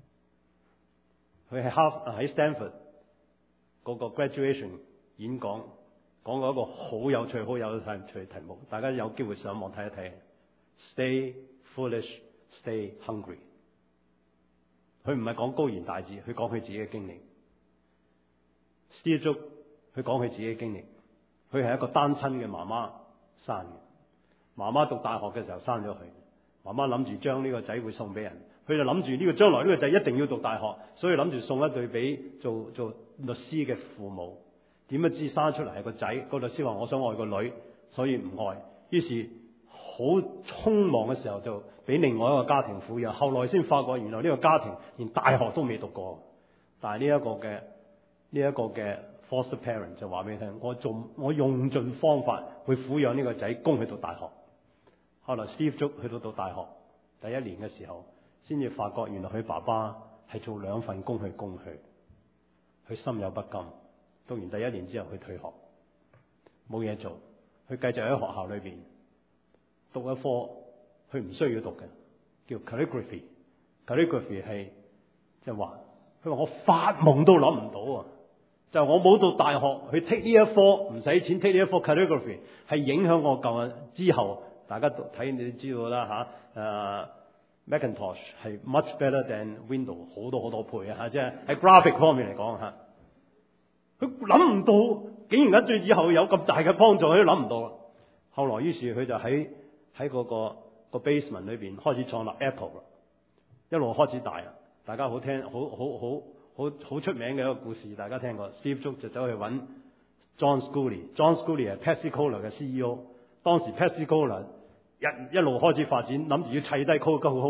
佢係喺 Stanford 嗰個 graduation 演講，講過一個好有趣嘅題目，大家有機會上網睇一睇。Stay foolish, stay hungry。佢唔係講高言大智，佢講佢自己嘅經歷。Steve Jobs 佢講佢自己嘅經歷，佢係一個單親嘅媽媽生嘅，媽媽讀大學嘅時候生咗佢，媽媽諗住將呢個仔會送俾人，佢就諗住呢個將來呢個仔一定要讀大學，所以諗住送一對俾做律師嘅父母。點不知生出嚟係個仔，個律師話我想愛個女，所以唔愛，於是好匆忙嘅時候就俾另外一個家庭撫養，後來先發覺原來呢個家庭連大學都未讀過。但係呢一個嘅 foster parent 就話俾你聽，我用盡方法去撫養呢個仔，供佢讀大學。後來 Steve Jobs 去到讀大學第1年嘅時候，先至發覺原來佢爸爸係做2份工去供佢，佢心有不甘。讀完第1年之後，佢退學，冇嘢做，佢繼續喺學校裏邊讀一科佢唔需要讀嘅，叫 calligraphy。calligraphy 係即係話，佢話我發夢都諗唔到啊！就我冇到大學去 take 呢一科，唔使錢 take 呢一科 calligraphy， 係影響我舊日之後，大家睇你都知道啦嚇。Macintosh 係 much better than Windows 好多倍啊嚇，即係喺 graphic 方面嚟講嚇。佢諗唔到，竟然對以後有咁大嘅幫助，佢都諗唔到啦。後來於是佢就喺嗰個 basement 裏邊開始創立 Apple 啦，一路開始大啊！大家好聽好出名嘅一個故事，大家聽過。Steve Jobs 就走去揾 John Sculley。John Sculley 係 Pepsi Cola 嘅 CEO。當時 Pepsi Cola 一路開始發展，諗住要砌低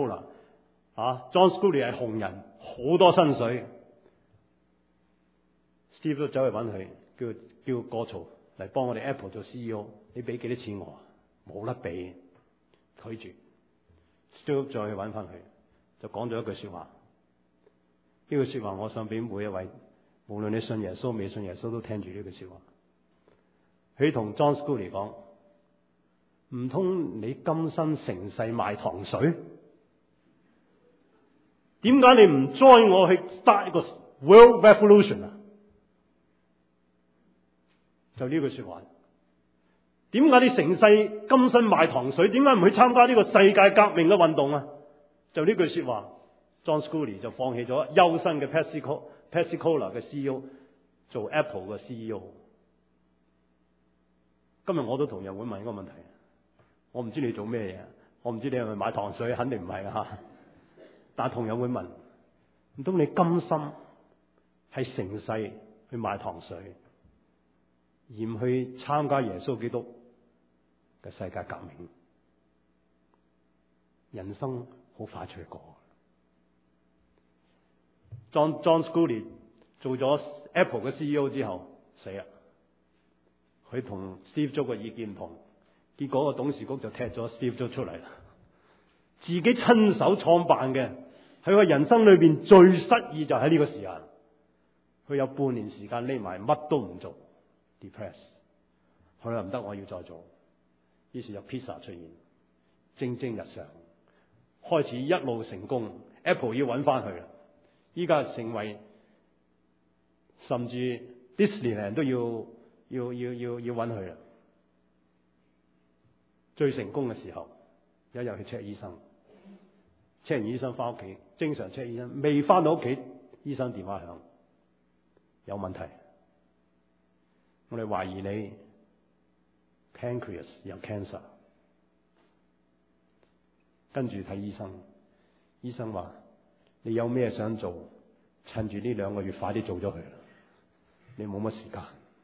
Coca-Cola。John Sculley 係紅人，好多薪水。Steve 都走去揾佢，叫過槽嚟幫我哋 Apple 做 CEO。你俾幾多錢我？冇得俾，拒絕。Steve 再去揾翻佢，就講咗一句說話。呢句說話，我想俾每一位，無論你信耶穌未信耶穌，都聽住呢句說話。佢同 John Sculley 講：唔通你今生成世賣糖水？點解你唔 join 我去 start 一個 World Revolution 啊？就呢句說話。點解你成世今生賣糖水？點解唔去參加呢個世界革命嘅運動啊？就呢句說話。 John Sculley 就放棄咗優生嘅 Pepsi-Cola 嘅 CEO 做 Apple 嘅 CEO。今日我都同樣會問一個問題，我唔知你做咩嘢，我唔知你係咪買糖水，肯定唔係啦。但係同樣會問，唔通你甘心係成世去買糖水，而唔去參加耶穌基督嘅世界革命？人生好快脆過。John Sculley 做咗 Apple 嘅 CEO 之後，死啦！佢同 Steve Jobs 嘅意見唔同，結果個董事局就踢咗 Steve Jobs 出嚟啦。自己親手創辦嘅，喺佢人生裏邊最失意就喺呢個時間。佢有半年時間匿埋，乜都唔做 ，depress。佢話唔得，我要再做。於是有 pizza 出現，蒸蒸日上，開始一路成功。Apple 要揾翻佢啦，依家成為甚至 Disneyland 都要揾佢啦。最成功嘅時候，有一日去 check 醫生，check 完醫生翻屋企，正常 check 醫生，未翻到屋企，醫生電話響，有問題，我哋懷疑你 pancreas 有 cancer。跟住睇醫生，醫生話你有咩想做，趁住呢2個月快啲做咗佢啦，你冇乜時間。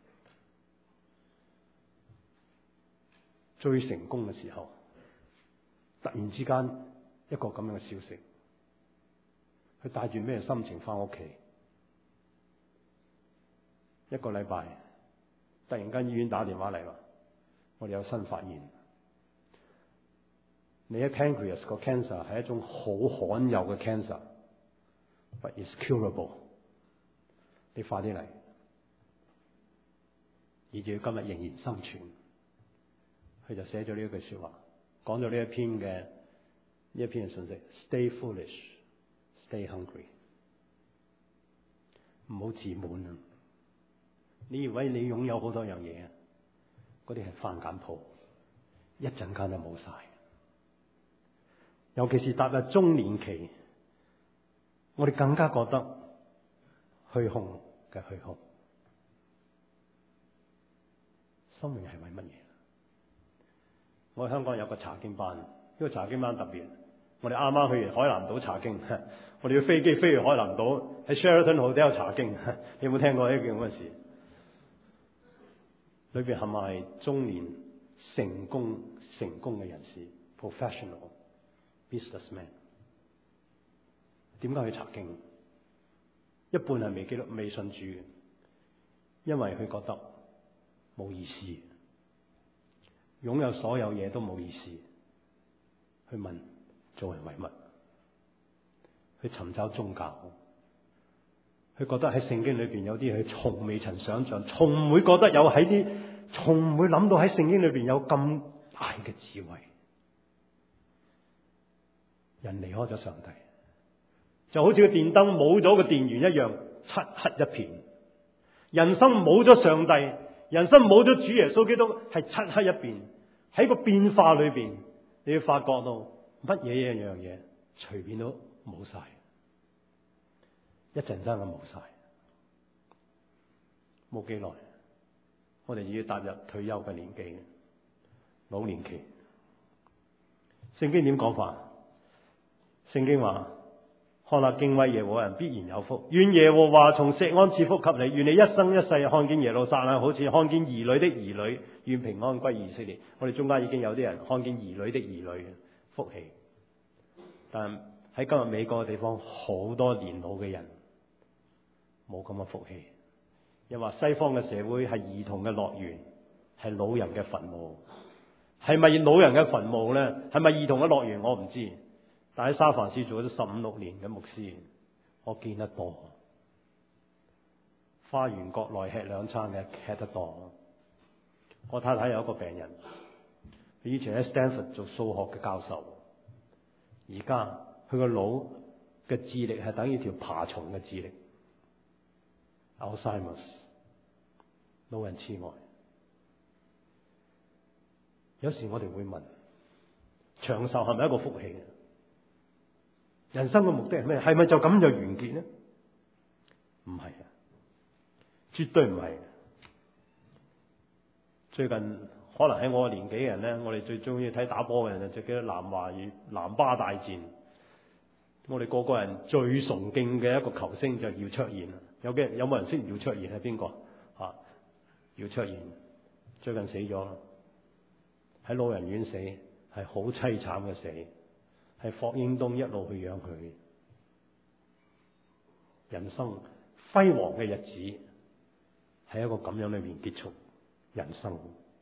最成功嘅時候，突然之間一個咁樣嘅消息，佢帶住咩心情翻屋企？1個禮拜，突然間醫院打電話嚟話，我哋有新發現，你喺 pancreas 個 cancer 係一種好罕有嘅 cancer，but it's curable。你快啲嚟，以至今日仍然生存。佢就寫咗呢一句說話，講咗呢一篇嘅信息 ：Stay foolish, stay hungry。唔好自滿啊！你以為你擁有好多樣嘢啊？嗰啲係番梘泡，一陣間就冇晒。尤其是踏入中年期，我哋更加覺得虛空嘅虛空。生命係為乜嘢？我喺香港有個查經班，呢個查經班特別。我哋啱啱去完海南島查經，我哋要飛機飛去海南島，喺 Sheraton Hotel 查經。你有冇聽過呢件咁嘅事？裏邊係咪中年成功嘅人士 ，professional businessman？ 點解去查經？一半係未信主嘅，因為佢覺得冇意思。擁有所有嘢都冇意思，去問做人為乜？去尋找宗教，佢覺得喺聖經裏邊有啲佢從未曾想象，從唔會覺得有從唔會諗到喺聖經裏邊有咁大嘅智慧。人離開咗上帝，就好似個電燈冇咗個電源一樣，漆黑一片。人生冇咗上帝，人生冇咗主耶穌基督，係漆黑一片。喺個變化裏邊，你要發覺到乜嘢一樣嘢隨便都冇晒，一陣間就冇晒。冇幾耐，我哋要踏入退休嘅年紀，老年期。聖經點講法？聖經話：看那敬畏耶和華人必然有福，願耶和華從錫安賜福給你，願你一生一世看見耶路撒冷好似看見兒女的兒女，願平安歸以色列。我哋中間已經有啲人看見兒女的兒女福氣，但喺今日美國嘅地方，好多年老嘅人冇咁嘅福氣。又話西方嘅社會係兒童嘅樂園，係老人嘅墳墓。係咪老人嘅墳墓呢？係咪兒童嘅樂園？我唔知。但喺三藩市做咗15-16年嘅牧師，我見得多。花園國內吃2餐嘅吃得多。我太太有一個病人，佢以前喺 Stanford 做數學嘅教授，而家佢個腦嘅智力係等於條爬蟲嘅智力。Alzheimer's， 老人痴呆。有時我哋會問：長壽係咪一個福氣？ 人生嘅目的係咩？係咪就咁就完結呢？唔係啊，絕對唔係。最近可能喺我年紀嘅人呢，我哋最中意睇打波嘅人就記得南巴大戰。我哋個個人最崇敬嘅一個球星就係姚卓然。有冇人識姚卓然係邊個？姚卓然最近死咗，喺老人院死，係好淒慘嘅死，係霍英東一路去養佢。人生輝煌嘅日子喺一個咁樣裏面結束人生，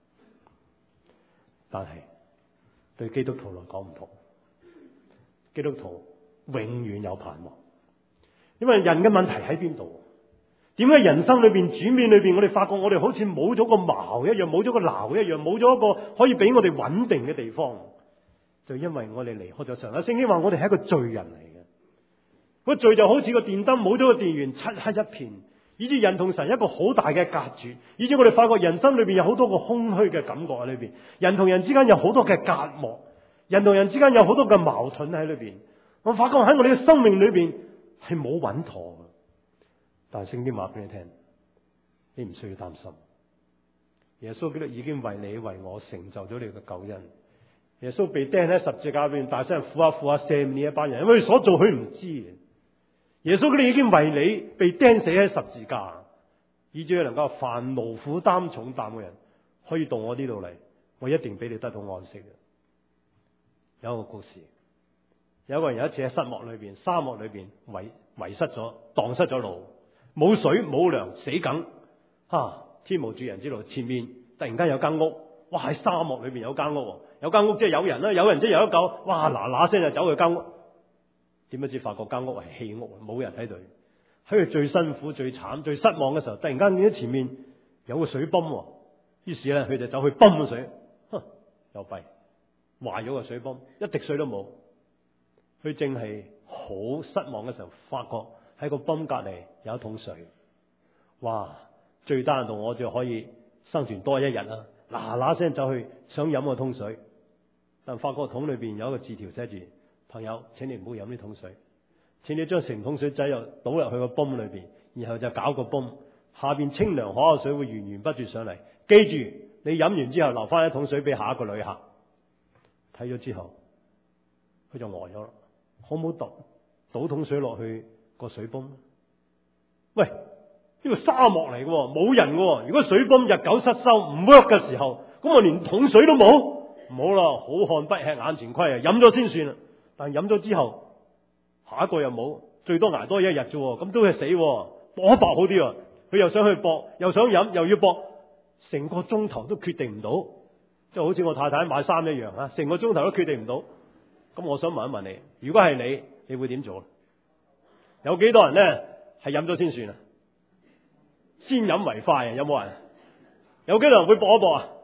但係對基督徒嚟講唔同，基督徒永遠有盼望，因為人嘅問題喺邊度？點解人生裏邊轉變裏邊，我哋發覺我哋好似冇咗個矛一樣，冇咗個錨一樣，冇咗一個可以俾我哋穩定嘅地方？就因為我哋離開咗上帝。聖經話我哋係一個罪人嚟嘅，個罪就好似個電燈冇咗個電源，漆黑一片，以致人同神一個好大嘅隔絕，以致我哋發覺人生裏邊有好多個空虛嘅感覺喺裏邊，人同人之間有好多嘅隔膜，人同人之間有好多嘅矛盾喺裏邊。我發覺喺我哋嘅生命裏邊係冇穩妥嘅。但係聖經話俾你聽，你唔需要擔心，耶穌基督已經為你為我成就咗你嘅救恩。耶穌被釘喺十字架裏邊，大聲呼下赦免呢一班人，因為佢所做佢唔知嘅。耶穌基督已經為你被釘死喺十字架，以至佢能夠凡勞苦擔重擔嘅人可以到我呢度嚟，我一定俾你得到安息嘅。有一個故事，有一個人有一次喺沙漠裏邊遺失咗蕩失咗路，冇水冇糧，死梗天無絕人之路，前面突然間有間屋，哇！喺沙漠裏邊有間屋，有間屋即係有人啦，有人即係有一嚿，哇！嗱聲就走去間屋，點不知發覺間屋係棄屋，冇人喺度。喺佢最辛苦、最慘、最失望嘅時候，突然間見到前面有個水泵，於是咧佢就走去泵個水，又弊，壞咗個水泵，一滴水都冇。佢正係好失望嘅時候，發覺喺個泵隔籬有一桶水，哇！最低限度我就可以生存多一日啦。嗱聲走去想飲個桶水，但發覺桶裏邊有一個字條寫住：朋友，請你唔好飲呢桶水，請你將成桶水仔又倒入去個泵裏邊，然後就搞個泵，下邊清涼可口水會源源不絕上嚟。記住，你飲完之後留翻一桶水俾下一個旅客。睇咗之後，佢就呆咗啦。可唔可倒桶水落去個水泵？喂，呢個沙漠嚟嘅，冇人嘅。如果水泵日久失修唔 work 嘅時候，咁我連桶水都冇，唔好啦，好漢不吃眼前虧啊！飲咗先算啦。但係飲咗之後，下一個又冇，最多挨多一日啫，咁都係死，搏一搏好啲。佢又想去搏，又想飲，又要搏，成個鐘頭都決定唔到，即係好似我太太買衫一樣啊，成個鐘頭都決定唔到。咁我想問一問你，如果係你，你會點做？有幾多人咧係飲咗先算啊？先飲為快啊！有冇人？有幾多人會搏一搏啊？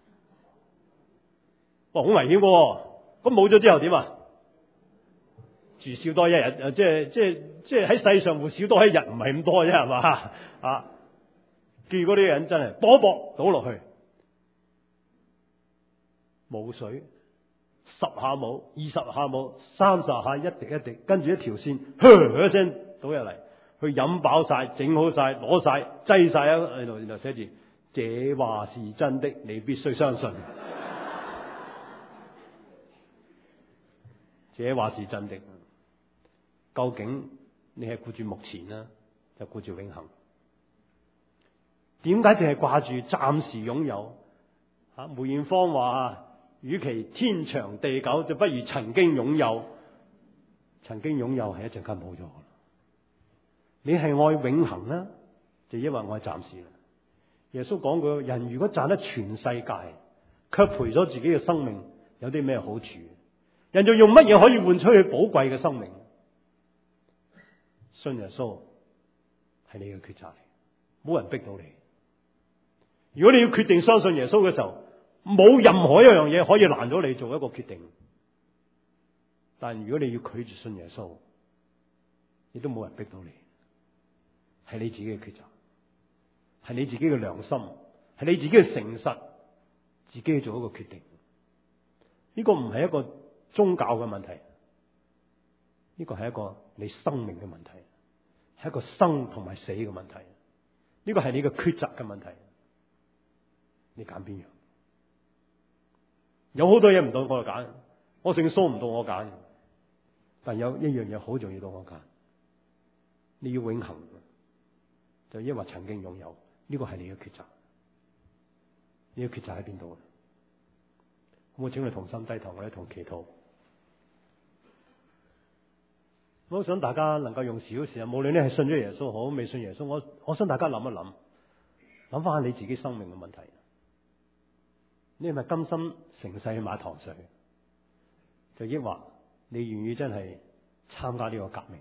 哇，好危險喎！咁冇咗之後點啊？住少多一日，即係喺世上活少多一日，唔係咁多啫，係嘛？結果嗰啲人真係搏一搏倒落去，冇水，10下冇，20下冇，30下一滴一滴，跟住一條線，一聲倒入嚟，佢飲飽晒，整好晒，攞晒，擠晒喺度，然後寫住：這話是真的，你必須相信。這話是真的。究竟你係顧住目前呢，就顧住永恆？點解淨係掛住暫時擁有？梅艷芳話：與其天長地久，就不如曾經擁有。曾經擁有係一陣間冇咗噶啦。你係愛永恆呢，就因為愛暫時啦。耶穌講過：人如果賺得全世界，卻賠咗自己嘅生命，有啲咩好處？人就用乜嘢可以換取佢寶貴嘅生命？信耶穌係你嘅抉擇嚟，冇人逼到你。如果你要決定相信耶穌嘅時候，冇任何一樣嘢可以攔咗你做一個決定。但如果你要拒絕信耶穌，亦都冇人逼到你，係你自己嘅抉擇，係你自己嘅良心，係你自己嘅誠實，自己去做一個決定。呢個唔係一個宗教嘅問題， 呢個係一個你生命嘅問題，係一個生同埋死嘅問題。呢個係你嘅抉擇嘅問題。你揀邊樣？有好多嘢唔到我揀，我姓蘇唔到我揀，但有一樣嘢好重要到我揀。你要永恆，就抑或曾經擁有，呢個係你嘅抉擇。你嘅抉擇喺邊度？好唔好請你同心低頭，我哋同祈禱。我好想大家能夠用少少時間，無論你係信咗耶穌好，未信耶穌，我想大家諗一諗，諗翻下你自己生命嘅問題。你係咪甘心成世去買糖水？就抑或你願意真係參加呢個革命？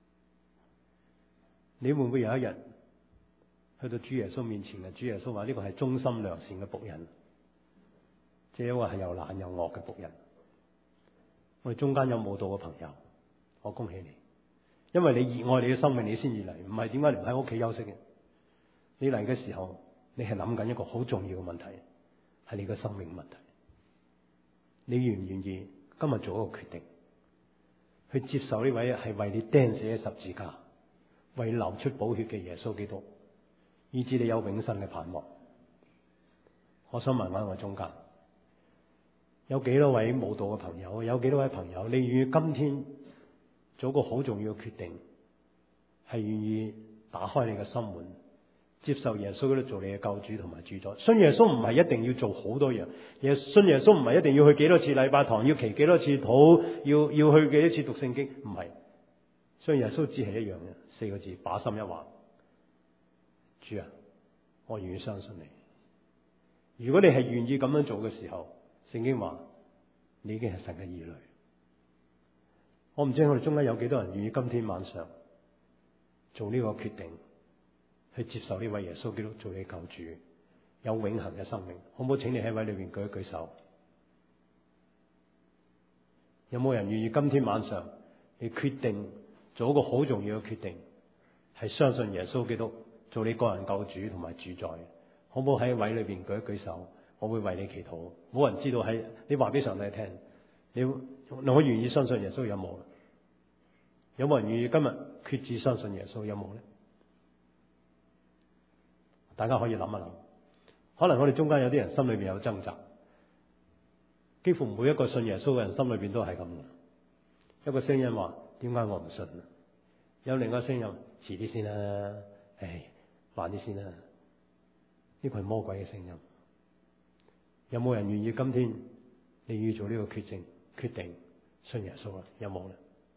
你會唔會有一日去到主耶穌面前嘅？主耶穌話呢個係忠心良善嘅僕人，即係一個係又懶又惡嘅僕人。我哋中間有冇到嘅朋友，我恭喜你，因為你熱愛你嘅生命，你先至嚟，唔係點解你唔喺屋企休息嘅？你嚟嘅時候，你係諗緊一個好重要嘅問題，係你嘅生命問題。你願唔願意今日做一個決定，去接受呢位係為你釘死喺十字架，為你流出寶血嘅耶穌基督，以致你有永生嘅盼望？我想問問我中間有幾多位慕道嘅朋友，有幾多位朋友，你願意今天做一個好重要嘅決定，係願意打開你嘅心門，接受耶穌基督做你嘅救主同埋主宰？信耶穌唔係一定要做好多樣，信耶穌唔係一定要去幾多次禮拜堂，要祈幾多次禱，要去幾多次讀聖經，唔係。信耶穌只係一樣嘅4個字，把心一橫。主啊，我願意相信你。如果你係願意咁樣做嘅時候，聖經話你已經係神嘅兒女。我唔知我哋中間有幾多人願意今天晚上做呢個決定，去接受呢位耶穌基督做你救主，有永恆嘅生命。好唔好？請你喺位裏面舉一舉手。有冇人願意今天晚上你決定做一個好重要嘅決定，係相信耶穌基督做你個人救主同埋主宰？好唔好喺位裏邊舉一舉手？我會為你祈禱。冇人知道，係你話俾上帝聽，我願意相信耶穌，有冇？有冇人願意今日決志相信耶穌？有冇咧？大家可以諗一諗。可能我哋中間有啲人心裏邊有掙扎，幾乎每一個信耶穌嘅人心裏邊都係咁。一個聲音話：點解我唔信？有另一個聲音：遲啲先啦，慢啲先啦。呢個係魔鬼嘅聲音。有冇人願意今天你要做呢個決定信耶穌啊？有冇咧？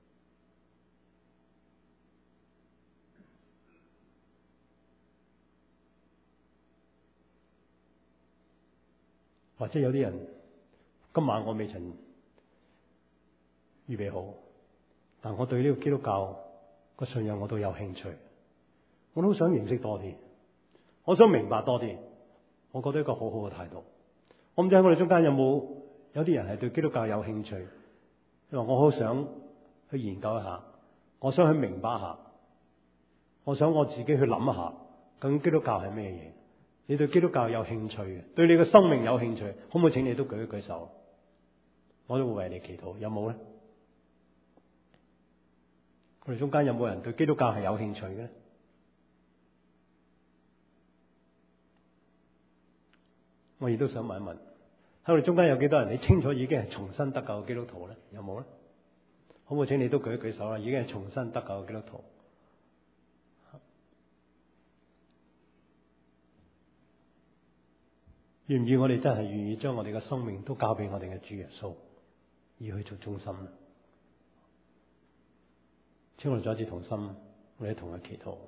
或者有啲人今晚我未曾預備好，但我對呢個基督教個信仰我都有興趣，我都想認識多啲，我想明白多啲。我覺得一個好好嘅態度。我唔知喺我哋中間有啲人係對基督教有興趣，因為我好想去研究一下，我想去明白一下，我想我自己去諗一下，究竟基督教係咩嘢？你對基督教有興趣嘅，對你嘅生命有興趣，可唔可以請你都舉一舉手？我都會為你祈禱。有冇咧？我哋中間有冇人對基督教係有興趣嘅咧？我亦都想問一問，喺我哋中間有幾多人你清楚已經係重新得救嘅基督徒咧？有冇咧？可唔可以請你都舉一舉手啦？已經係重新得救嘅基督徒。願唔願我哋真係願意將我哋嘅生命都交俾我哋嘅主耶穌，而去做中心咧？請我哋再一次同心，我哋同佢祈禱。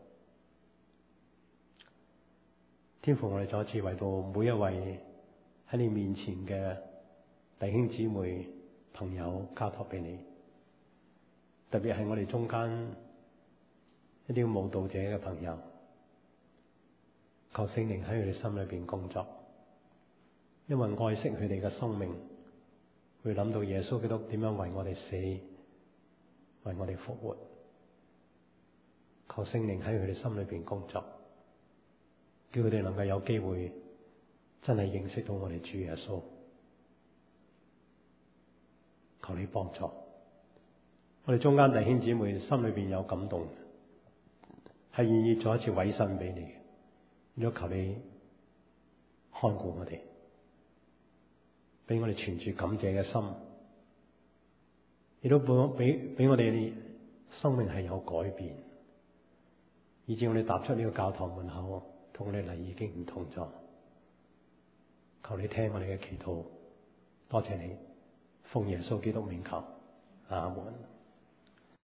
天父，我哋再一次為到每一位喺你面前嘅弟兄姊妹朋友交託俾你，特別係我哋中間一啲慕道者嘅朋友，求聖靈喺佢哋心裏邊工作。因為愛惜佢哋嘅生命，會諗到耶穌基督點樣為我哋死，為我哋復活。求聖靈喺佢哋心裏邊工作，叫佢哋能夠有機會真係認識到我哋主耶穌。求你幫助， 我哋中間弟兄姊妹心裏邊有感動，係願意再一次委身俾你，如果求你看顧我哋，俾我哋存住感謝嘅心，亦都俾我哋生命係有改變，以至我哋踏出呢個教堂門口，同我哋嚟已經唔同咗。求你聽我哋嘅祈禱，多謝你，奉耶穌基督名求，阿門。